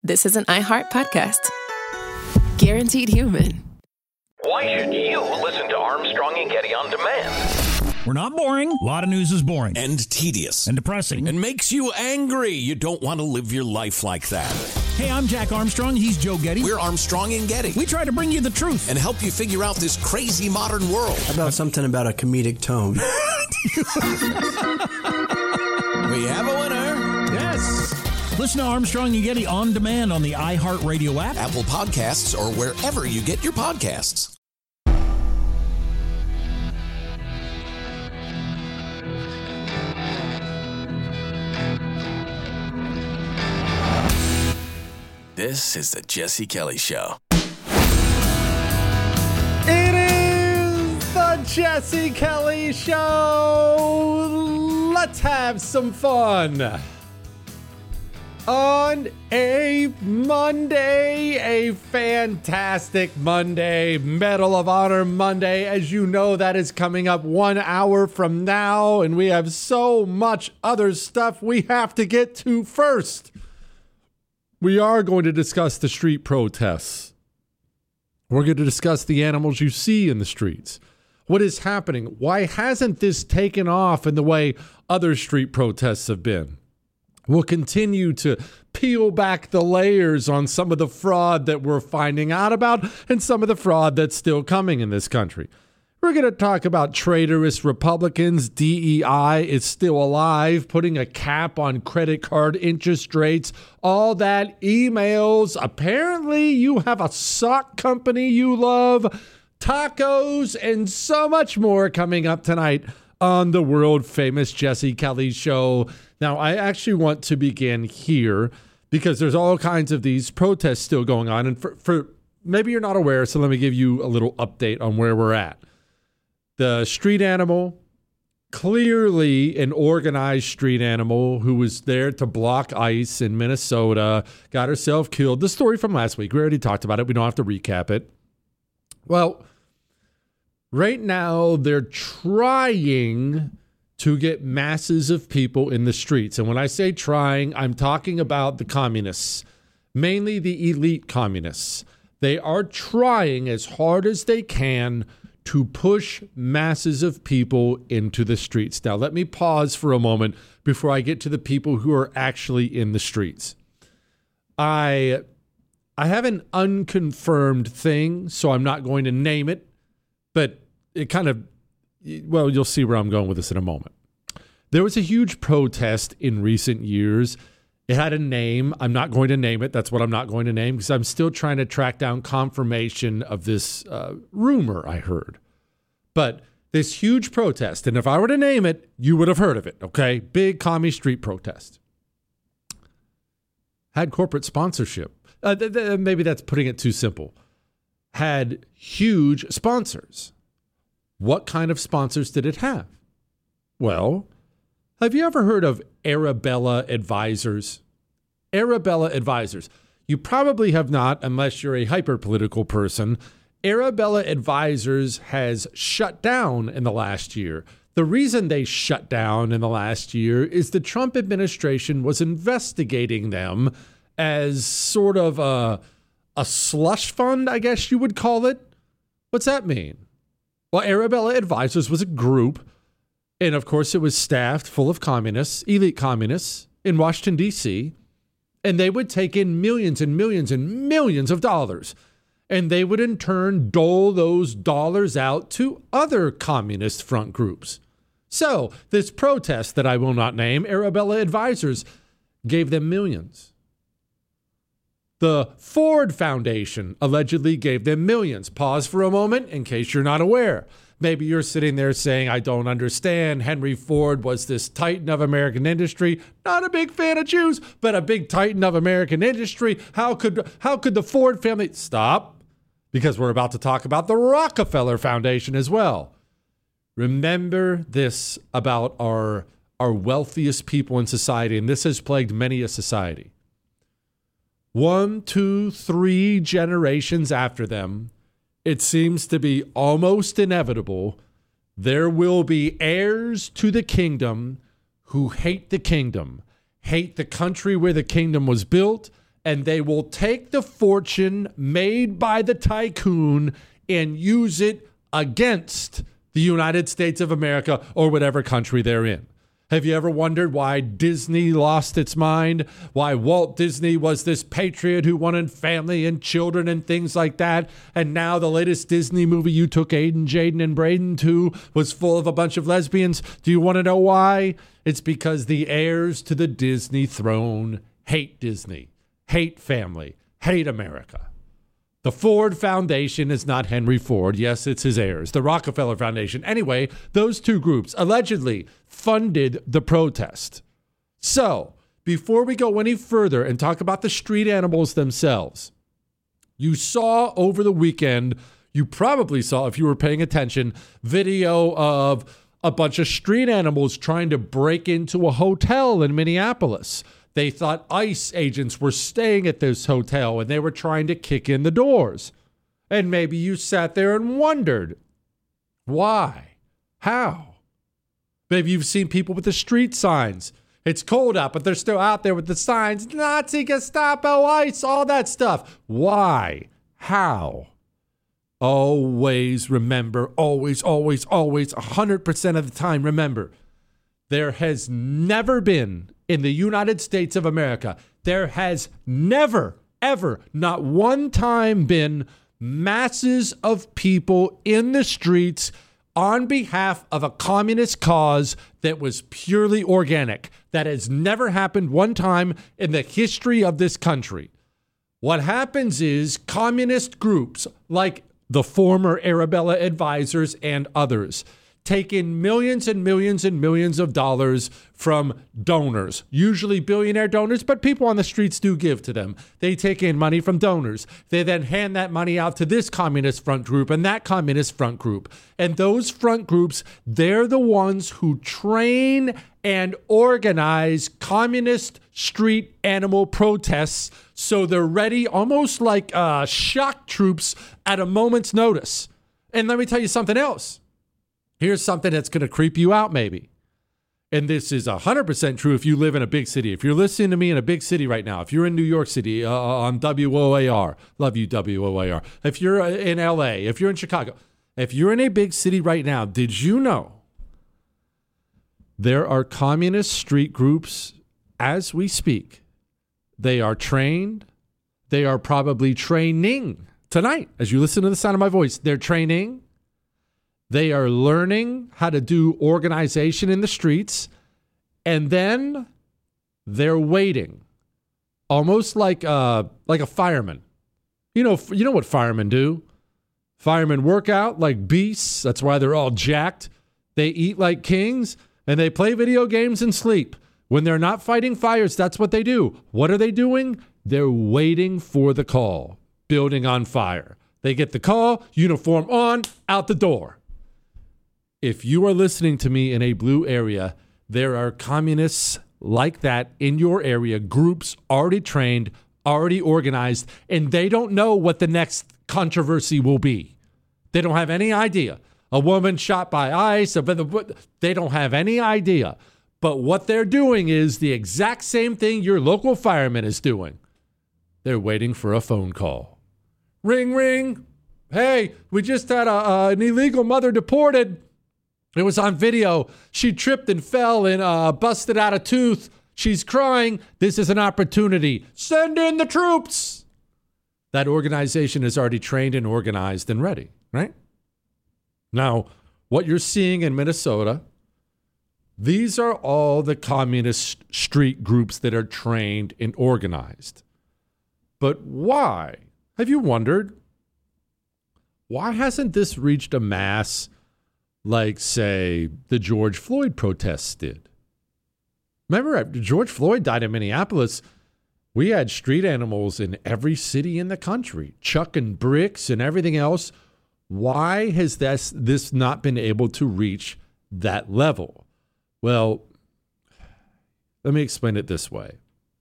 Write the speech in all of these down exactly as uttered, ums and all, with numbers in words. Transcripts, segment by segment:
this is an iHeart podcast. Guaranteed human. Why should you listen to Armstrong and Getty on demand? We're not boring. A lot of news is boring. And tedious. And depressing. And makes you angry. You don't want to live your life like that. Hey, I'm Jack Armstrong. He's Joe Getty. We're Armstrong and Getty. We try to bring you the truth. And help you figure out this crazy modern world. How about something about a comedic tone? We have a winner. Yes. Listen to Armstrong and Getty on demand on the iHeartRadio app, Apple Podcasts, or wherever you get your podcasts. This is the Jesse Kelly Show. It is the Jesse Kelly Show. Let's have some fun. On a Monday, a fantastic Monday, Medal of Honor Monday. As you know, that is coming up one hour from now, and we have so much other stuff we have to get to first. We are going to discuss the street protests. We're going to discuss the animals you see in the streets. What is happening? Why hasn't this taken off in the way other street protests have been? We'll continue to peel back the layers on some of the fraud that we're finding out about and some of the fraud that's still coming in this country. We're going to talk about traitorous Republicans. D E I is still alive, putting a cap on credit card interest rates. All that, emails. Apparently, you have a sock company you love, tacos, and so much more coming up tonight on the world famous Jesse Kelly Show. Now, I actually want to begin here because there's all kinds of these protests still going on. And for, for maybe you're not aware, so let me give you a little update on where we're at. The street animal, clearly an organized street animal who was there to block ICE in Minnesota, got herself killed. The story from last week, we already talked about it. We don't have to recap it. Well, right now they're trying to get masses of people in the streets. And when I say trying, I'm talking about the communists, mainly the elite communists. They are trying as hard as they can to push masses of people into the streets. Now, let me pause for a moment before I get to the people who are actually in the streets. I, I have an unconfirmed thing, so I'm not going to name it, but it kind of, well, you'll see where I'm going with this in a moment. There was a huge protest in recent years. It had a name. I'm not going to name it. That's what I'm not going to name because I'm still trying to track down confirmation of this uh, rumor I heard. But this huge protest, and if I were to name it, you would have heard of it, okay? Big commie street protest. Had corporate sponsorship. Uh, th- th- maybe that's putting it too simple. Had huge sponsors. What kind of sponsors did it have? Well, have you ever heard of Arabella Advisors? Arabella Advisors. You probably have not unless you're a hyper-political person. Arabella Advisors has shut down in the last year. The reason they shut down in the last year is the Trump administration was investigating them as sort of a, a slush fund, I guess you would call it. What's that mean? Well, Arabella Advisors was a group, and of course it was staffed full of communists, elite communists in Washington, D C, and they would take in millions and millions and millions of dollars, and they would in turn dole those dollars out to other communist front groups. So this protest that I will not name, Arabella Advisors, gave them millions. The Ford Foundation allegedly gave them millions. Pause for a moment in case you're not aware. Maybe you're sitting there saying, I don't understand. Henry Ford was this titan of American industry. Not a big fan of Jews, but a big titan of American industry. How could how could the Ford family... Stop, because we're about to talk about the Rockefeller Foundation as well. Remember this about our, our wealthiest people in society, and this has plagued many a society. One, two, three generations after them, it seems to be almost inevitable, there will be heirs to the kingdom who hate the kingdom, hate the country where the kingdom was built, and they will take the fortune made by the tycoon and use it against the United States of America or whatever country they're in. Have you ever wondered why Disney lost its mind? Why Walt Disney was this patriot who wanted family and children and things like that? And now the latest Disney movie you took Aiden, Jaden, and Braden to was full of a bunch of lesbians. Do you want to know why? It's because the heirs to the Disney throne hate Disney, hate family, hate America. The Ford Foundation is not Henry Ford. Yes, it's his heirs. The Rockefeller Foundation. Anyway, those two groups allegedly funded the protest. So, before we go any further and talk about the street animals themselves, you saw over the weekend, you probably saw, if you were paying attention, video of a bunch of street animals trying to break into a hotel in Minneapolis. They thought ICE agents were staying at this hotel and they were trying to kick in the doors. And maybe you sat there and wondered, why? How? Maybe you've seen people with the street signs. It's cold out, but they're still out there with the signs. Nazi, Gestapo, ICE, all that stuff. Why? How? Always remember, always, always, always, one hundred percent of the time, remember, there has never been in the United States of America, there has never, ever, not one time been masses of people in the streets on behalf of a communist cause that was purely organic. That has never happened one time in the history of this country. What happens is communist groups like the former Arabella Advisors and others take in millions and millions and millions of dollars from donors, usually billionaire donors, but people on the streets do give to them. They take in money from donors. They then hand that money out to this communist front group and that communist front group. And those front groups, they're the ones who train and organize communist street animal protests so they're ready, almost like uh, shock troops at a moment's notice. And let me tell you something else. Here's something that's going to creep you out maybe. And this is one hundred percent true if you live in a big city. If you're listening to me in a big city right now, if you're in New York City uh, on W O A R, love you W O A R. If you're in L A, if you're in Chicago, if you're in a big city right now, did you know there are communist street groups as we speak? They are trained. They are probably training tonight. As you listen to the sound of my voice, they're training. They are learning how to do organization in the streets, and then they're waiting, almost like a, like a fireman. You know, you know what firemen do? Firemen work out like beasts. That's why they're all jacked. They eat like kings, and they play video games and sleep. When they're not fighting fires, that's what they do. What are they doing? They're waiting for the call. Building on fire. They get the call, uniform on, out the door. If you are listening to me in a blue area, there are communists like that in your area, groups already trained, already organized, and they don't know what the next controversy will be. They don't have any idea. A woman shot by ICE, they don't have any idea. But what they're doing is the exact same thing your local fireman is doing. They're waiting for a phone call. Ring, ring. Hey, we just had a, uh, an illegal mother deported. It was on video. She tripped and fell and uh, busted out a tooth. She's crying. This is an opportunity. Send in the troops. That organization is already trained and organized and ready, right? Now, what you're seeing in Minnesota, these are all the communist street groups that are trained and organized. But why? Have you wondered? Why hasn't this reached a mass like, say, the George Floyd protests did? Remember, after George Floyd died in Minneapolis, we had street animals in every city in the country, chucking bricks and everything else. Why has this, this not been able to reach that level? Well, let me explain it this way.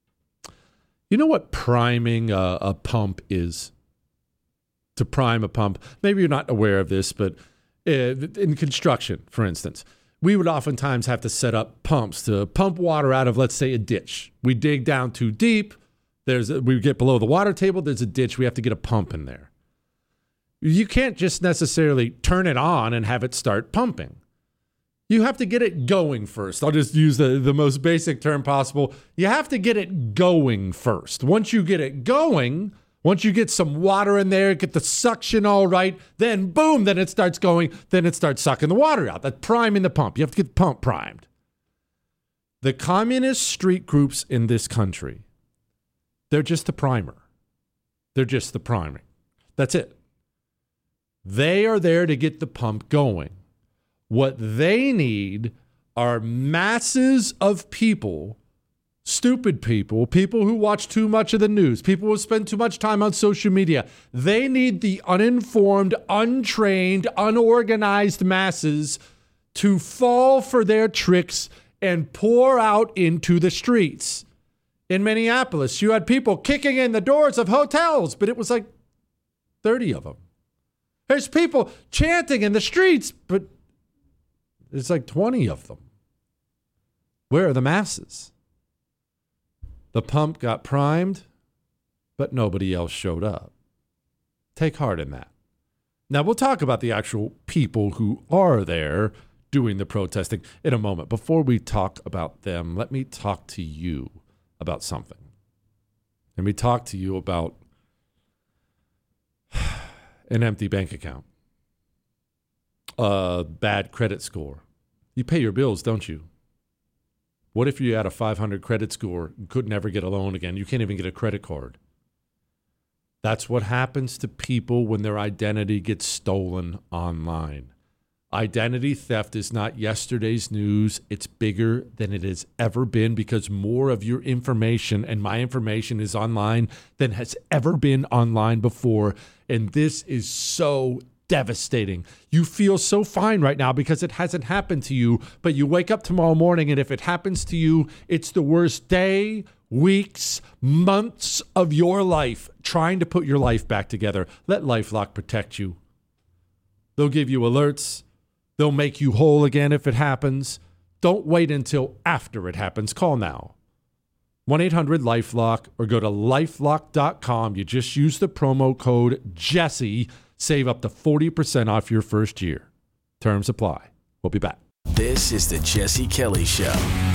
You know what priming a, a pump is? To prime a pump, maybe you're not aware of this, but in construction, for instance, we would oftentimes have to set up pumps to pump water out of, let's say, a ditch. We dig down too deep. There's a, we get below the water table, there's a ditch, we have to get a pump in there. You can't just necessarily turn it on and have it start pumping. You have to get it going first. I'll just use the, the most basic term possible. You have to get it going first. Once you get it going, once you get some water in there, get the suction all right, then boom, then it starts going, then it starts sucking the water out. That's priming the pump. You have to get the pump primed. The communist street groups in this country, they're just the primer. They're just the priming. That's it. They are there to get the pump going. What they need are masses of people, stupid people, people who watch too much of the news, people who spend too much time on social media. They need the uninformed, untrained, unorganized masses to fall for their tricks and pour out into the streets. In Minneapolis, you had people kicking in the doors of hotels, but it was like thirty of them. There's people chanting in the streets, but there's like twenty of them. Where are the masses? The pump got primed, but nobody else showed up. Take heart in that. Now, we'll talk about the actual people who are there doing the protesting in a moment. Before we talk about them, let me talk to you about something. Let me talk to you about an empty bank account, a bad credit score. You pay your bills, don't you? What if you had a five hundred credit score and could never get a loan again? You can't even get a credit card. That's what happens to people when their identity gets stolen online. Identity theft is not yesterday's news. It's bigger than it has ever been because more of your information and my information is online than has ever been online before. And this is so devastating. You feel so fine right now because it hasn't happened to you, but you wake up tomorrow morning and if it happens to you, it's the worst day, weeks, months of your life trying to put your life back together. Let LifeLock protect you. They'll give you alerts. They'll make you whole again if it happens. Don't wait until after it happens. Call now. one eight hundred LifeLock or go to lifelock dot com. You just use the promo code Jesse. Save up to forty percent off your first year. Terms apply. We'll be back. This is the Jesse Kelly Show.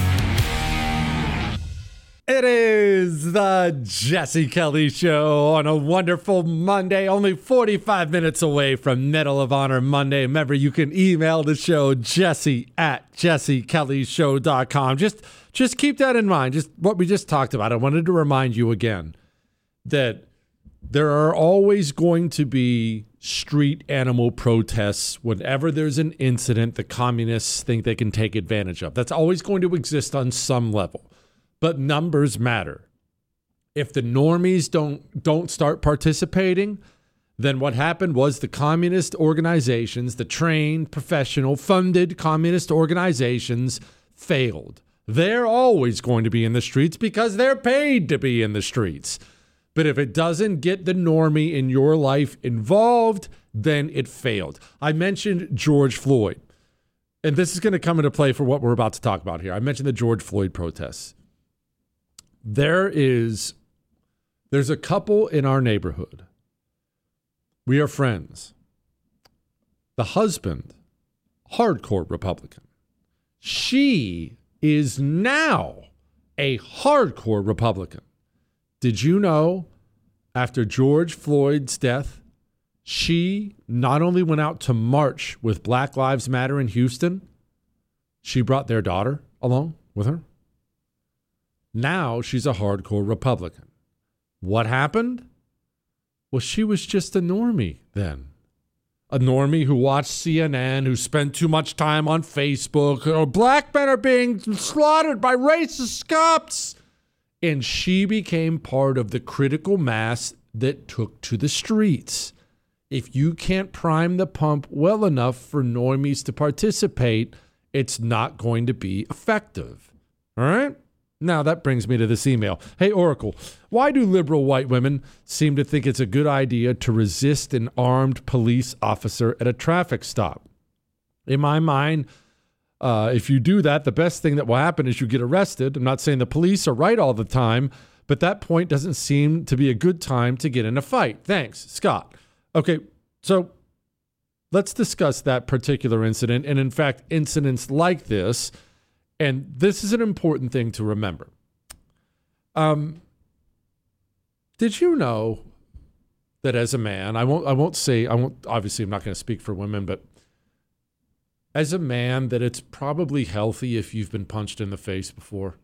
It is the Jesse Kelly Show on a wonderful Monday, only forty-five minutes away from Medal of Honor Monday. Remember, you can email the show, Jesse at jesse kelly show dot com. Just, just keep that in mind, just what we just talked about. I wanted to remind you again that there are always going to be street animal protests whenever there's an incident the communists think they can take advantage of. That's always going to exist on some level. But numbers matter. If the normies don't don't start participating, then what happened was the communist organizations, the trained, professional, funded communist organizations failed. They're always going to be in the streets because they're paid to be in the streets. But if it doesn't get the normie in your life involved, then it failed. I mentioned George Floyd, and this is going to come into play for what we're about to talk about here. I mentioned the George Floyd protests. There is, there's a couple in our neighborhood. We are friends. The husband, hardcore Republican. She is now a hardcore Republican. Did you know after George Floyd's death, she not only went out to march with Black Lives Matter in Houston, she brought their daughter along with her. Now she's a hardcore Republican. What happened? Well, she was just a normie then. A normie who watched C N N, who spent too much time on Facebook. Oh, black men are being slaughtered by racist cops. And she became part of the critical mass that took to the streets. If you can't prime the pump well enough for normies to participate, it's not going to be effective. All right? Now, that brings me to this email. Hey, Oracle, why do liberal white women seem to think it's a good idea to resist an armed police officer at a traffic stop? In my mind, uh, if you do that, the best thing that will happen is you get arrested. I'm not saying the police are right all the time, but that point doesn't seem to be a good time to get in a fight. Thanks, Scott. Okay, so let's discuss that particular incident, and in fact, incidents like this. And this is an important thing to remember. Um, did you know that as a man, I won't, I won't say, I won't, obviously I'm not going to speak for women, but as a man, that it's probably healthy if you've been punched in the face before.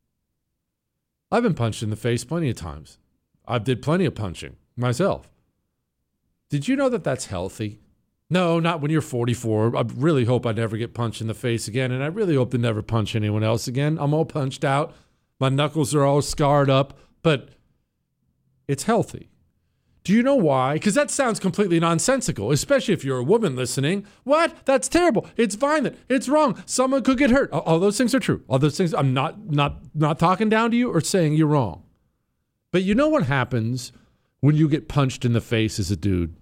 I've been punched in the face plenty of times. I've did plenty of punching myself. Did you know that that's healthy? No, not when you're forty-four. I really hope I never get punched in the face again, and I really hope to never punch anyone else again. I'm all punched out. My knuckles are all scarred up, but it's healthy. Do you know why? Because that sounds completely nonsensical, especially if you're a woman listening. What? That's terrible. It's violent. It's wrong. Someone could get hurt. All those things are true. All those things, I'm not not not talking down to you or saying you're wrong. But you know what happens when you get punched in the face as a dude?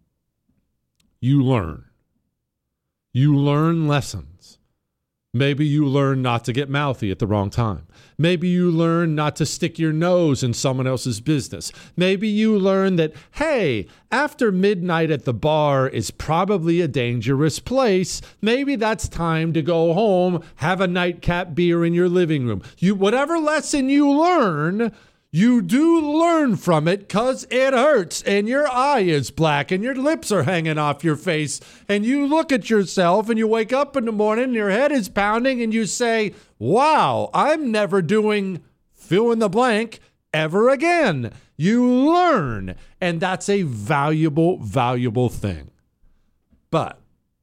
You learn. You learn lessons. Maybe you learn not to get mouthy at the wrong time. Maybe you learn not to stick your nose in someone else's business. Maybe you learn that, hey, after midnight at the bar is probably a dangerous place. Maybe that's time to go home, have a nightcap beer in your living room. You, whatever lesson you learn, you do learn from it because it hurts and your eye is black and your lips are hanging off your face and you look at yourself and you wake up in the morning and your head is pounding and you say, wow, I'm never doing fill in the blank ever again. You learn, and that's a valuable, valuable thing. But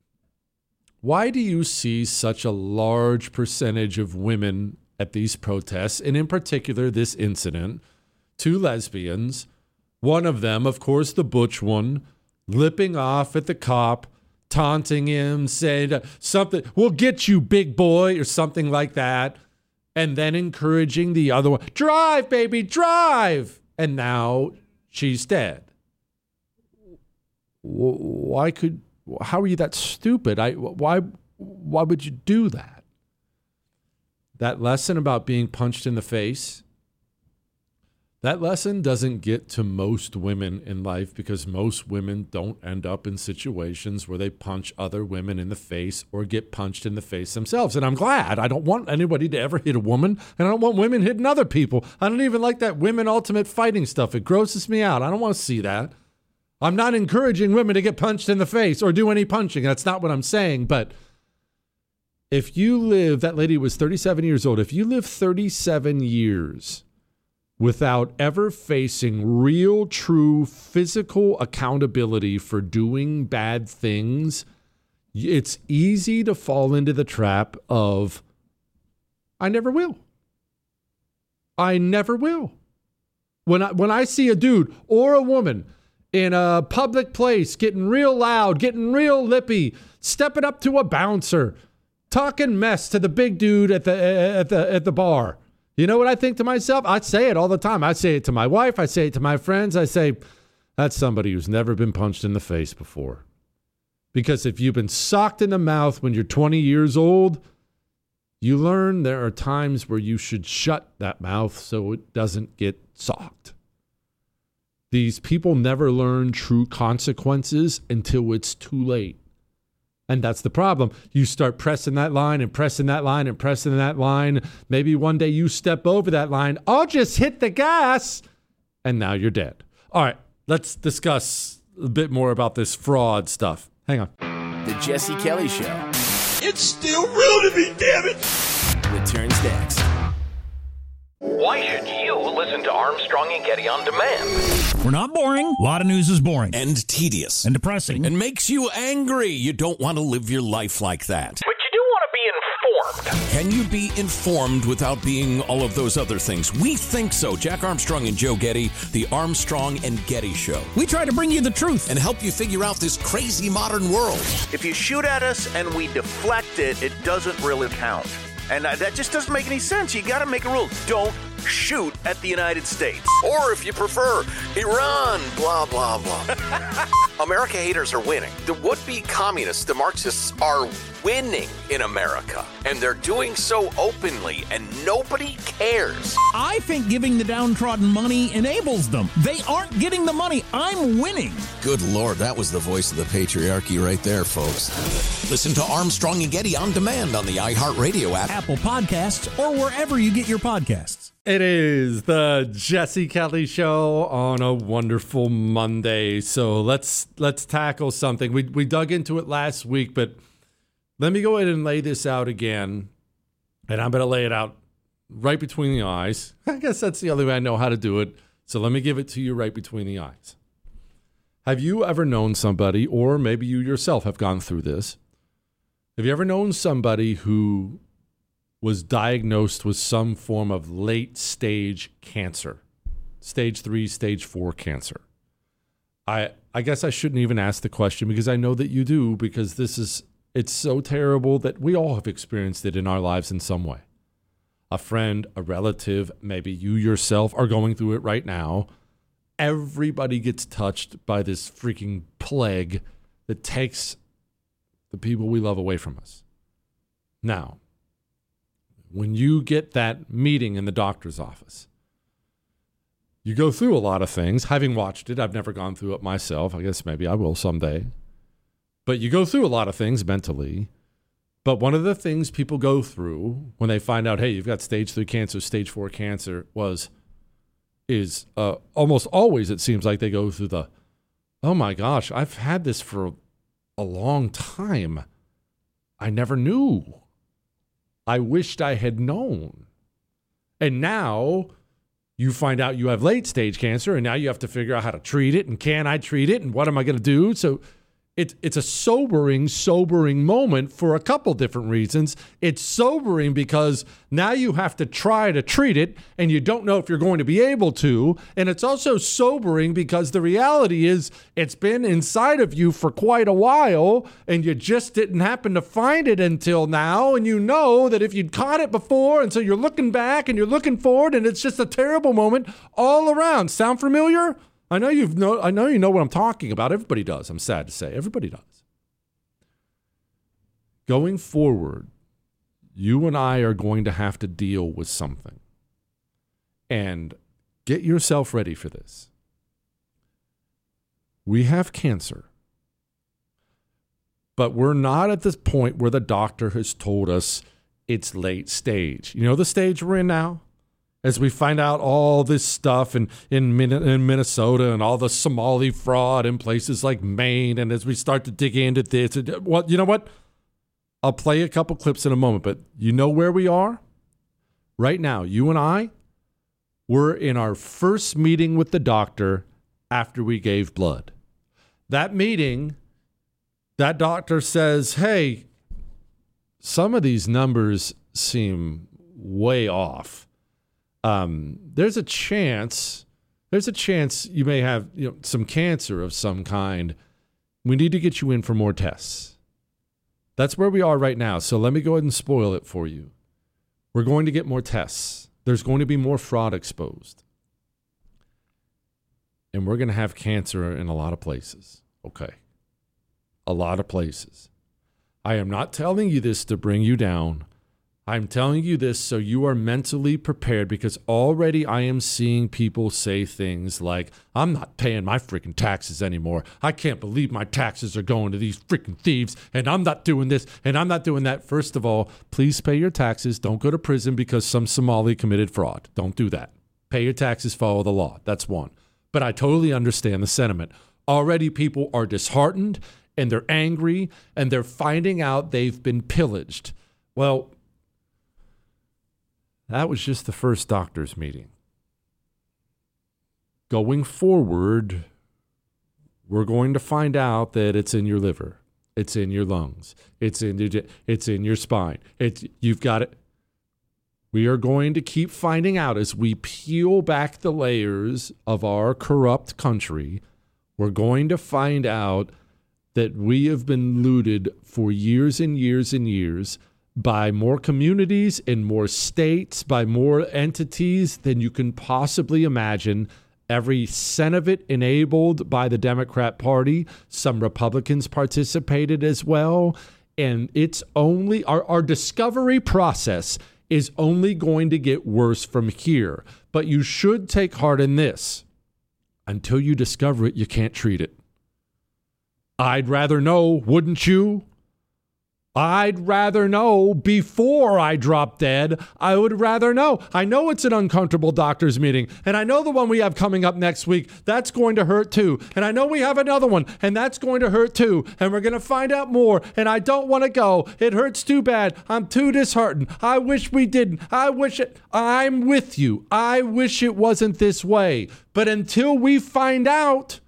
why do you see such a large percentage of women at these protests, and in particular this incident, two lesbians, one of them, of course, the butch one, lipping off at the cop, taunting him, saying something, we'll get you, big boy, or something like that, and then encouraging the other one, drive, baby, drive, and now she's dead. Why could, how are you that stupid? I, why, why would you do that? That lesson about being punched in the face, that lesson doesn't get to most women in life because most women don't end up in situations where they punch other women in the face or get punched in the face themselves. And I'm glad. I don't want anybody to ever hit a woman, and I don't want women hitting other people. I don't even like that women ultimate fighting stuff. It grosses me out. I don't want to see that. I'm not encouraging women to get punched in the face or do any punching. That's not what I'm saying, but if you live, that lady was thirty-seven years old. If you live thirty-seven years without ever facing real, true physical accountability for doing bad things, it's easy to fall into the trap of, I never will. I never will. When I, when I see a dude or a woman in a public place getting real loud, getting real lippy, stepping up to a bouncer, talking mess to the big dude at the at the at the bar. You know what I think to myself? I say it all the time. I say it to my wife. I say it to my friends. I say, that's somebody who's never been punched in the face before. Because if you've been socked in the mouth when you're twenty years old, you learn there are times where you should shut that mouth so it doesn't get socked. These people never learn true consequences until it's too late. And that's the problem. You start pressing that line and pressing that line and pressing that line. Maybe one day you step over that line. I'll just hit the gas. And now you're dead. All right, let's discuss a bit more about this fraud stuff. Hang on. The Jesse Kelly Show. It's still real to me, damn it! Returns next. Why should you listen to Armstrong and Getty on demand? We're not boring. A lot of news is boring. And tedious. And depressing. And makes you angry. You don't want to live your life like that. But you do want to be informed. Can you be informed without being all of those other things? We think so. Jack Armstrong and Joe Getty, the Armstrong and Getty Show. We try to bring you the truth And help you figure out this crazy modern world. If you shoot at us and we deflect it, it doesn't really count. And that just doesn't make any sense. You got to make a rule. Don't shoot at the United States. Or if you prefer, Iran, blah, blah, blah. America haters are winning. The would-be communists, the Marxists, are winning in America. And they're doing so openly, and nobody cares. I think giving the downtrodden money enables them. They aren't getting the money. I'm winning. Good Lord, that was the voice of the patriarchy right there, folks. Listen to Armstrong and Getty on demand on the iHeartRadio app, Apple Podcasts, or wherever you get your podcasts. It is the Jesse Kelly Show on a wonderful Monday. So let's let's tackle something. We we dug into it last week, but let me go ahead and lay this out again. And I'm going to lay it out right between the eyes. I guess that's the only way I know how to do it. So let me give it to you right between the eyes. Have you ever known somebody, or maybe you yourself have gone through this, have you ever known somebody who was diagnosed with some form of late-stage cancer? Stage three, stage four cancer. I I guess I shouldn't even ask the question because I know that you do, because this is, it's so terrible that we all have experienced it in our lives in some way. A friend, a relative, maybe you yourself are going through it right now. Everybody gets touched by this freaking plague that takes the people we love away from us. Now, when you get that meeting in the doctor's office, you go through a lot of things. Having watched it, I've never gone through it myself. I guess maybe I will someday. But you go through a lot of things mentally. But one of the things people go through when they find out, hey, you've got stage three cancer, stage four cancer, was, is uh, almost always it seems like they go through the, oh my gosh, I've had this for a long time. I never knew. I wished I had known. And now you find out you have late stage cancer, and now you have to figure out how to treat it, and can I treat it, and what am I going to do? So It, it's a sobering, sobering moment for a couple different reasons. It's sobering because now you have to try to treat it, and you don't know if you're going to be able to. And it's also sobering because the reality is it's been inside of you for quite a while, and you just didn't happen to find it until now. And you know that if you'd caught it before, and so you're looking back and you're looking forward, and it's just a terrible moment all around. Sound familiar? I know you've know. I know you know what I'm talking about. Everybody does. I'm sad to say. Everybody does. Going forward, you and I are going to have to deal with something. And get yourself ready for this. We have cancer. But we're not at this point where the doctor has told us it's late stage. You know the stage we're in now? As we find out all this stuff in, in, in Minnesota and all the Somali fraud in places like Maine, and as we start to dig into this, well, you know what? I'll play a couple clips in a moment, but you know where we are? Right now, you and I, we're in our first meeting with the doctor after we gave blood. That meeting, that doctor says, hey, some of these numbers seem way off. Um, there's a chance, there's a chance you may have, you know, some cancer of some kind. We need to get you in for more tests. That's where we are right now. So let me go ahead and spoil it for you. We're going to get more tests. There's going to be more fraud exposed. And we're going to have cancer in a lot of places. Okay. A lot of places. I am not telling you this to bring you down. I'm telling you this so you are mentally prepared, because already I am seeing people say things like, I'm not paying my freaking taxes anymore. I can't believe my taxes are going to these freaking thieves, and I'm not doing this, and I'm not doing that. First of all, please pay your taxes. Don't go to prison because some Somali committed fraud. Don't do that. Pay your taxes, follow the law. That's one. But I totally understand the sentiment. Already people are disheartened, and they're angry, and they're finding out they've been pillaged. Well, that was just the first doctor's meeting. Going forward, we're going to find out that it's in your liver, it's in your lungs, it's in your, it's in your spine. It's, you've got it. We are going to keep finding out as we peel back the layers of our corrupt country. We're going to find out that we have been looted for years and years and years. by more communities in more states, by more entities than you can possibly imagine. Every cent of it enabled by the Democrat Party. Some Republicans participated as well. And it's only, our, our discovery process is only going to get worse from here. But you should take heart in this. Until you discover it, you can't treat it. I'd rather know, wouldn't you? I'd rather know before I drop dead. I would rather know. I know it's an uncomfortable doctor's meeting, and I know the one we have coming up next week, that's going to hurt too. And I know we have another one, and that's going to hurt too. And we're going to find out more, and I don't want to go. It hurts too bad. I'm too disheartened. I wish we didn't. I wish it. I'm with you. I wish it wasn't this way. But until we find out,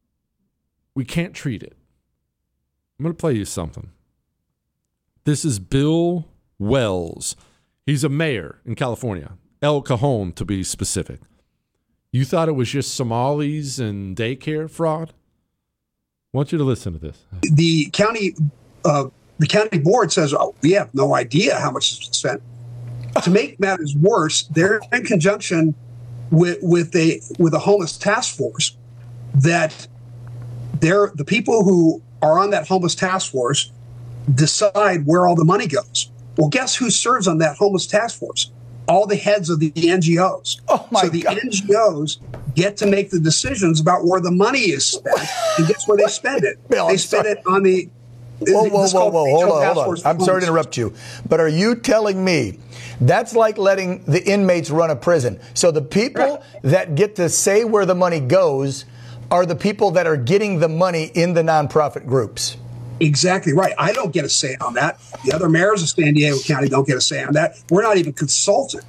we can't treat it. I'm going to play you something. This is Bill Wells. He's a mayor in California, El Cajon to be specific. You thought it was just Somalis and daycare fraud? I want you to listen to this. The county, uh, the county board says, "Oh, we have no idea how much is spent." To make matters worse, they're in conjunction with with a with a homeless task force. That they're the people who are on that homeless task force decide where all the money goes. Well, guess who serves on that homeless task force? All the heads of the N G Os. Oh my so the God. N G Os get to make the decisions about where the money is spent, and guess where they spend it? Bill, they I'm spend sorry. it on the. Whoa, whoa, it's whoa, called whoa, Regional hold on, Task hold Force on. I'm sorry to Homeless. interrupt you, but are you telling me that's like letting the inmates run a prison? So the people that get to say where the money goes are the people that are getting the money in the nonprofit groups. Exactly right. I don't get a say on that. The other mayors of San Diego County don't get a say on that. We're not even consulted.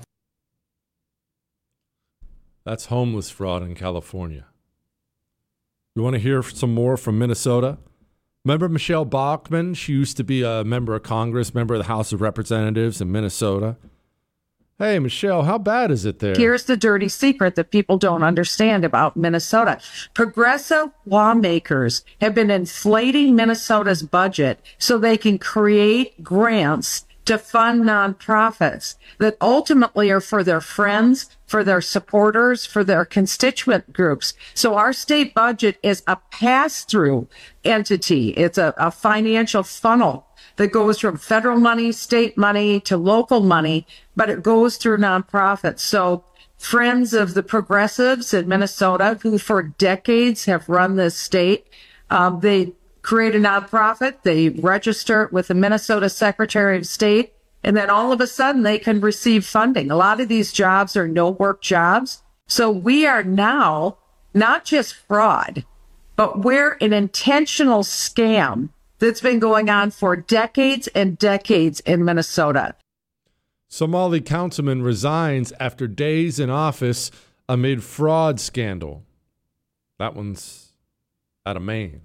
That's homeless fraud in California. You want to hear some more from Minnesota? Remember Michelle Bachmann? She used to be a member of Congress, member of the House of Representatives in Minnesota. Hey, Michelle, how bad is it there? Here's the dirty secret that people don't understand about Minnesota. Progressive lawmakers have been inflating Minnesota's budget so they can create grants to fund nonprofits that ultimately are for their friends, for their supporters, for their constituent groups. So our state budget is a pass-through entity. It's a, a financial funnel that goes from federal money, state money to local money, but it goes through nonprofits. So friends of the progressives in Minnesota, who for decades have run this state, um, they create a nonprofit, they register it with the Minnesota Secretary of State, and then all of a sudden they can receive funding. A lot of these jobs are no-work jobs. So we are now not just fraud, but we're an intentional scam that's been going on for decades and decades in Minnesota. Somali councilman resigns after days in office amid fraud scandal. That one's out of Maine.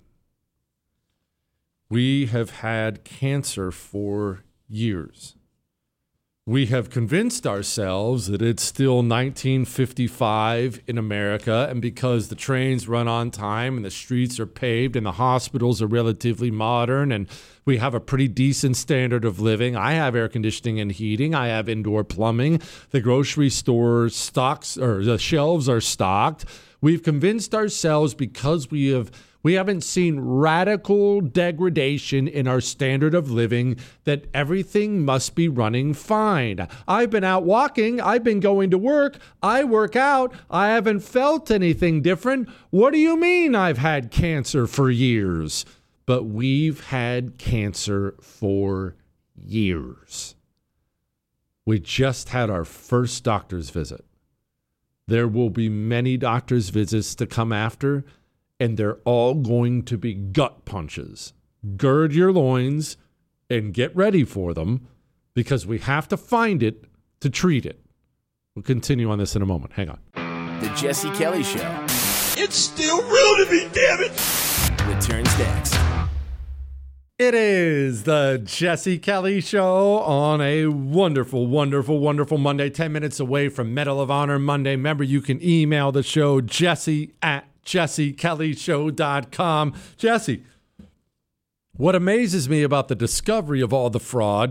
We have had cancer for years. We have convinced ourselves that it's still nineteen fifty-five in America, and because the trains run on time and the streets are paved and the hospitals are relatively modern and we have a pretty decent standard of living. I have air conditioning and heating. I have indoor plumbing. The grocery store stocks or the shelves are stocked. We've convinced ourselves because we have We haven't seen radical degradation in our standard of living that everything must be running fine. I've been out walking. I've been going to work. I work out. I haven't felt anything different. What do you mean I've had cancer for years? But we've had cancer for years. We just had our first doctor's visit. There will be many doctor's visits to come after, and they're all going to be gut punches. Gird your loins and get ready for them because we have to find it to treat it. We'll continue on this in a moment. Hang on. The Jesse Kelly Show It's still real to me, damn it! returns next. It is the Jesse Kelly Show on a wonderful, wonderful, wonderful Monday, ten minutes away from Medal of Honor Monday. Remember, you can email the show, Jesse at jesse kelly show dot com. Jesse, what amazes me about the discovery of all the fraud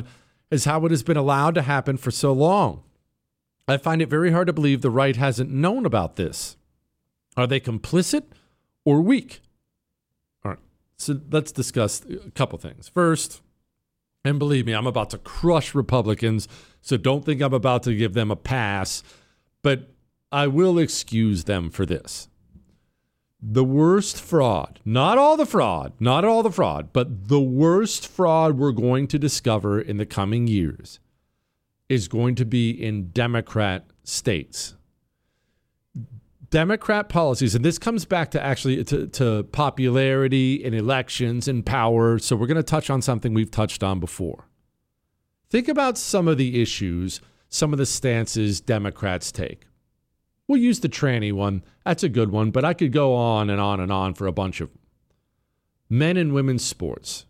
is how it has been allowed to happen for so long. I find it very hard to believe the right hasn't known about this. Are they complicit or weak? All right, so let's discuss a couple things. First, and believe me, I'm about to crush Republicans, so don't think I'm about to give them a pass, but I will excuse them for this. The worst fraud, not all the fraud, not all the fraud, but the worst fraud we're going to discover in the coming years is going to be in Democrat states. Democrat policies, and this comes back to actually to, to popularity in elections and power, so we're going to touch on something we've touched on before. Think about some of the issues, some of the stances Democrats take. We'll use the tranny one. That's a good one, but I could go on and on and on for a bunch of them. Men and women's sports.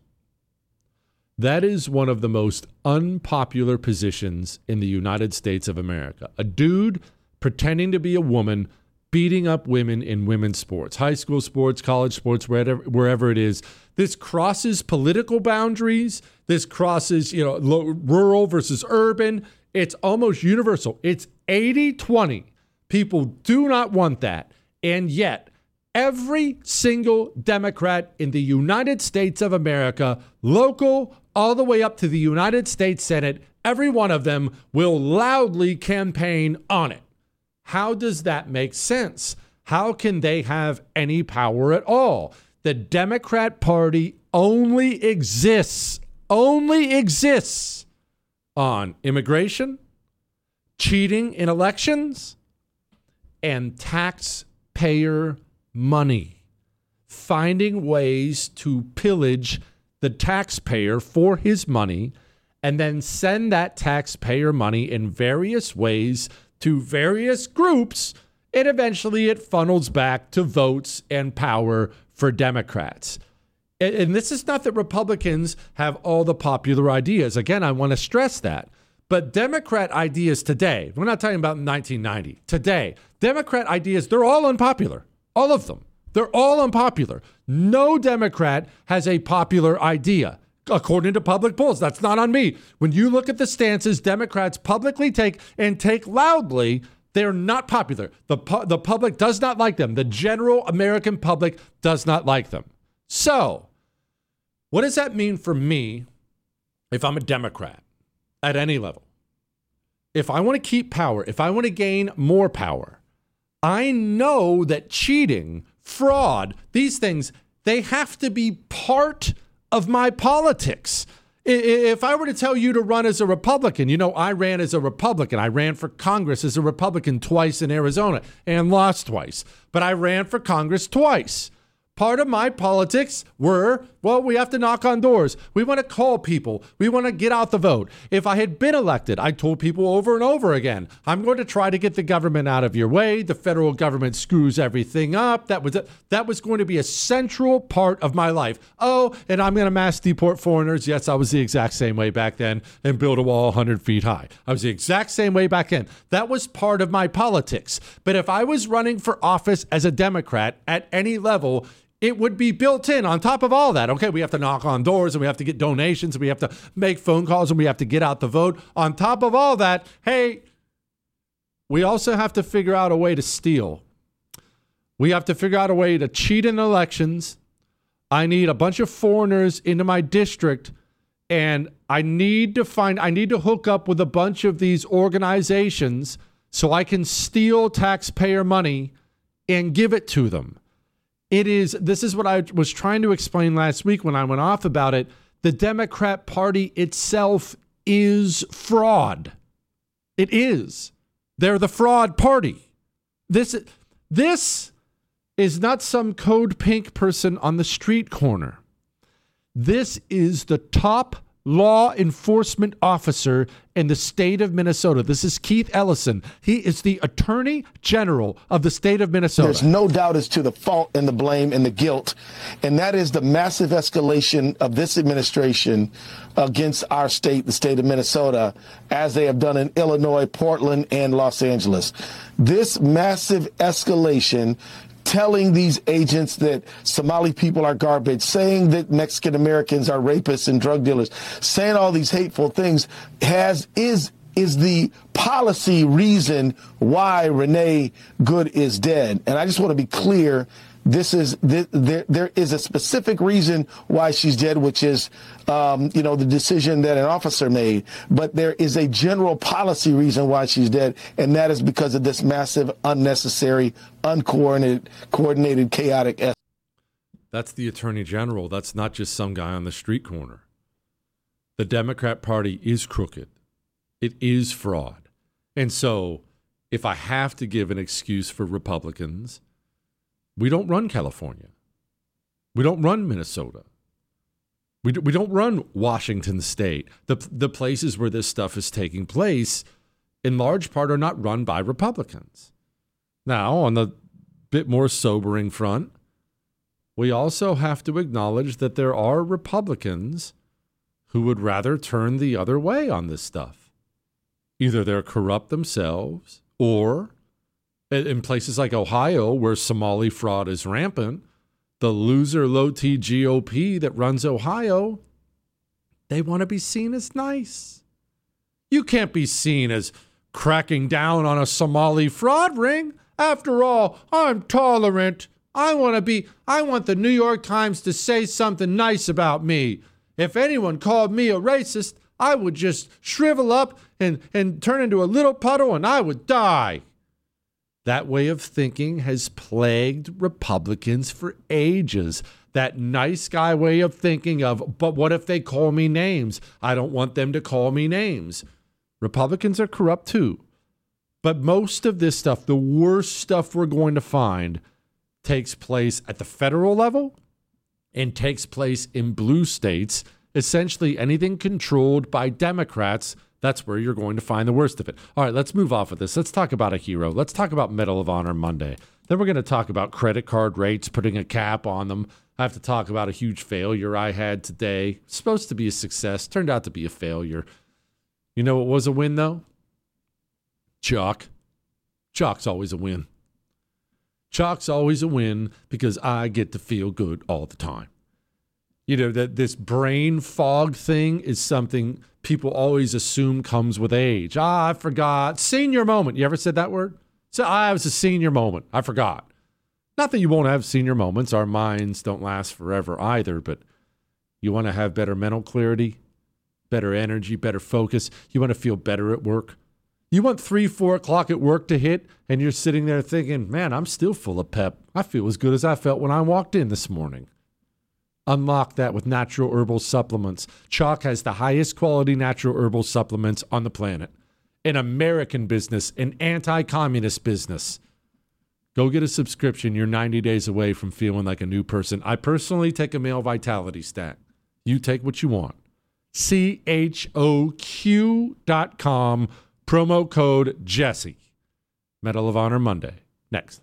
That is one of the most unpopular positions in the United States of America. A dude pretending to be a woman beating up women in women's sports, high school sports, college sports, wherever, wherever it is. This crosses political boundaries. This crosses, you know, lo- rural versus urban. It's almost universal. It's eighty twenty. People do not want that. And yet, every single Democrat in the United States of America, local all the way up to the United States Senate, every one of them will loudly campaign on it. How does that make sense? How can they have any power at all? The Democrat Party only exists, only exists on immigration, cheating in elections, and taxpayer money, finding ways to pillage the taxpayer for his money and then send that taxpayer money in various ways to various groups, and eventually it funnels back to votes and power for Democrats. And this is not that Republicans have all the popular ideas. Again, I want to stress that. But Democrat ideas today, we're not talking about nineteen ninety, today, Democrat ideas, they're all unpopular. All of them. They're all unpopular. No Democrat has a popular idea, according to public polls. That's not on me. When you look at the stances Democrats publicly take and take loudly, they're not popular. The, pu- the public does not like them. The general American public does not like them. So, what does that mean for me if I'm a Democrat? At any level. If I want to keep power, if I want to gain more power, I know that cheating, fraud, these things, they have to be part of my politics. If I were to tell you to run as a Republican, you know, I ran as a Republican. I ran for Congress as a Republican twice in Arizona and lost twice. But I ran for Congress twice. Part of my politics were, well, we have to knock on doors. We want to call people. We want to get out the vote. If I had been elected, I told people over and over again, I'm going to try to get the government out of your way. The federal government screws everything up. That was, a, that was going to be a central part of my life. Oh, and I'm going to mass deport foreigners. Yes, I was the exact same way back then, and build a wall one hundred feet high. I was the exact same way back then. That was part of my politics. But if I was running for office as a Democrat at any level, it would be built in on top of all that. Okay, we have to knock on doors and we have to get donations and we have to make phone calls and we have to get out the vote. On top of all that, hey, we also have to figure out a way to steal. We have to figure out a way to cheat in elections. I need a bunch of foreigners into my district, and I need to find, I need to hook up with a bunch of these organizations so I can steal taxpayer money and give it to them. It is, this is what I was trying to explain last week when I went off about it. The Democrat Party itself is fraud. It is. They're the fraud party. This, this is not some code pink person on the street corner. This is the top law enforcement officer in the state of Minnesota. This is Keith Ellison. He is the Attorney General of the state of Minnesota. There's no doubt as to the fault and the blame and the guilt, and that is the massive escalation of this administration against our state, the state of Minnesota, as they have done in Illinois, Portland, and Los Angeles. This massive escalation telling these agents that Somali people are garbage, saying that Mexican Americans are rapists and drug dealers, saying all these hateful things has is is the policy reason why Renee Good is dead. And I just want to be clear. This is this, there. There is a specific reason why she's dead, which is, um, you know, the decision that an officer made. But there is a general policy reason why she's dead, and that is because of this massive, unnecessary, uncoordinated, coordinated, chaotic. Es- That's the Attorney General. That's not just some guy on the street corner. The Democrat Party is crooked. It is fraud. And so, if I have to give an excuse for Republicans, we don't run California. We don't run Minnesota. We, do, we don't run Washington State. The, the places where this stuff is taking place, in large part, are not run by Republicans. Now, on the bit more sobering front, we also have to acknowledge that there are Republicans who would rather turn the other way on this stuff. Either they're corrupt themselves, or in places like Ohio, where Somali fraud is rampant, the loser low-T G O P that runs Ohio, they want to be seen as nice. You can't be seen as cracking down on a Somali fraud ring. After all, I'm tolerant. I want to be, I want the New York Times to say something nice about me. If anyone called me a racist, I would just shrivel up and, and turn into a little puddle and I would die. That way of thinking has plagued Republicans for ages. That nice guy way of thinking of, but what if they call me names? I don't want them to call me names. Republicans are corrupt too. But most of this stuff, the worst stuff we're going to find, takes place at the federal level and takes place in blue states. Essentially anything controlled by Democrats, that's where you're going to find the worst of it. All right, let's move off of this. Let's talk about a hero. Let's talk about Medal of Honor Monday. Then we're going to talk about credit card rates, putting a cap on them. I have to talk about a huge failure I had today. Supposed to be a success, turned out to be a failure. You know what was a win, though? Chalk. Chalk's always a win. Chalk's always a win because I get to feel good all the time. You know, that this brain fog thing is something people always assume comes with age. Ah, I forgot. Senior moment. You ever said that word? So I was a senior moment. I forgot. Not that you won't have senior moments. Our minds don't last forever either, but you want to have better mental clarity, better energy, better focus. You want to feel better at work. You want three, four o'clock at work to hit, and you're sitting there thinking, man, I'm still full of pep. I feel as good as I felt when I walked in this morning. Unlock that with natural herbal supplements. Chalk has the highest quality natural herbal supplements on the planet. An American business, an anti-communist business. Go get a subscription. You're ninety days away from feeling like a new person. I personally take a male vitality stack. You take what you want. C H O Q dot com, promo code Jesse. Medal of Honor Monday. Next.